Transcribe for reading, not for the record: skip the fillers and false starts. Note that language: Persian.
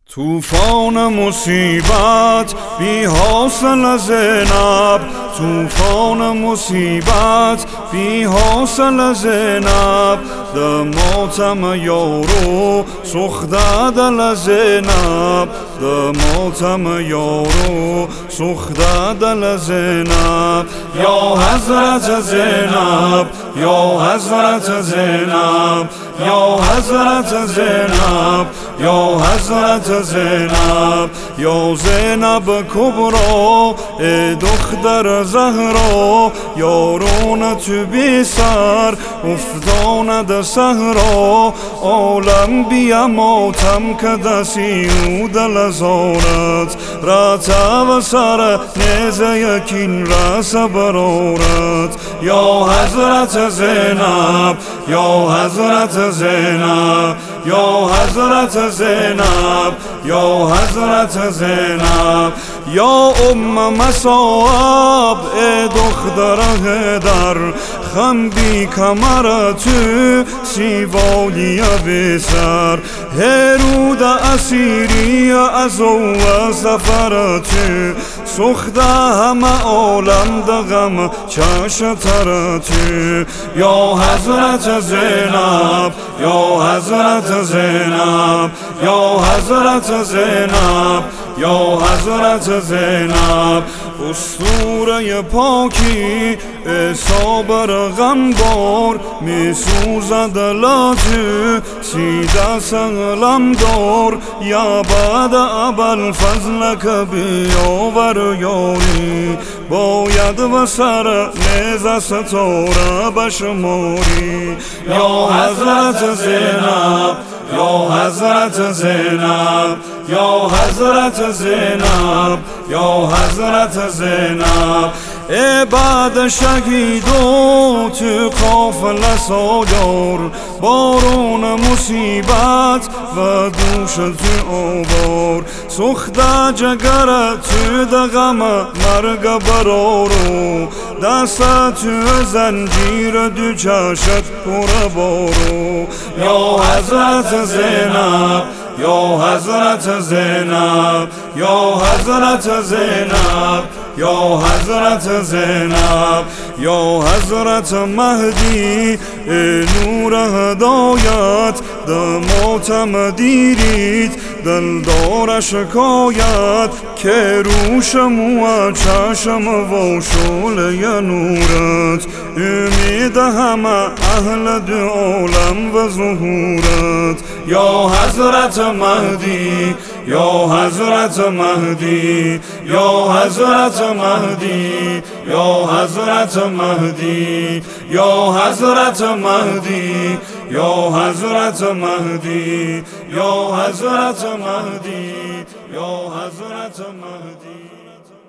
طوفان مصیبت بی حاصل زینب، طوفان مصیبت بی حاصل زینب، دماتم یارو سخته دل زینب، دماتم یارو سخته دل زینب. یا حضرت زینب، یا حضرت زینب، یا حضرت زینب، یا حضرت زینب، یا زینب کبرا ای دختر زهرا، یارون تو بی سر افتاند صحرا، عالم بیا ماتم که دستی او دل زارت، رتا و سر نیزه یکین رس برارت. یا حضرت زینب، یا حضرت زینب، یا حضرت زینب، یا حضرت زینب، یا مصاب ای دختر هدر، خم بی کمر تو سیوالی بسر، هرود اسیری از او سفر تو، سخته همه عالم دغم چش تر تو. یا حضرت زینب، یا حضرت زینب، یا حضرت زینب، یا حضرت زینب، اسطوره پاکی صابر غمبار، می سوزد لاجه سیده سلم دار، یا بعد ابوالفضل که بیاور یاری، باید و سر نیزه ستاره بشماری. یا حضرت زینب، یا حضرت زینب، یا حضرت زینب، یا حضرت زینب، ای بعد شهیدو تو قافله سالار، بارون مصیبت و دوش تو آوار، سخته جگر تو دغم مرگ برارو، دست تو زنجیر دو چشت پر بارو. یا حضرت زینب، یا حضرت زینب، یا حضرت زینب، یا حضرت زینب، یا حضرت مهدی ای نور هدایت، دماتم دیرید دلدار شکایت، که روشم و چشم و شعله نورت، امید همه اهل دو عالم و ظهورت. یا حضرت مهدی، یا حضرت مهدی، یا حضرت مهدی، یا حضرت مهدی، یا حضرت مهدی، یا حضرت مهدی، یا حضرت مهدی، یا حضرت مهدی.